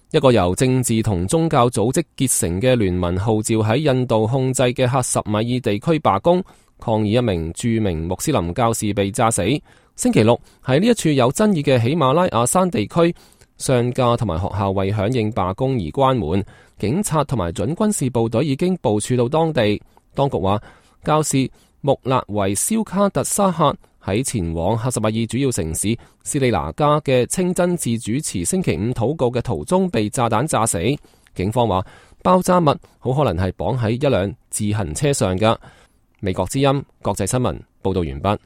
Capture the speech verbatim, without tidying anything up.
一個由政治同宗教組織結成嘅聯盟號召喺印度控制嘅喀什米爾地區罷工，抗議一名著名穆斯林教士被炸死。星期六喺呢一處有爭議嘅喜馬拉雅山地區，商家同埋學校為響應罷工而關門，警察同埋準軍事部隊已經部署到當地。當局話，教士穆勒維肖卡特沙克喺前往喀什米爾主要城市斯里拿加嘅清真寺主持星期五禱告嘅途中被炸彈炸死。警方話，爆炸物好可能係綁喺一輛自行車上㗎。美國之音國際新聞報道完畢。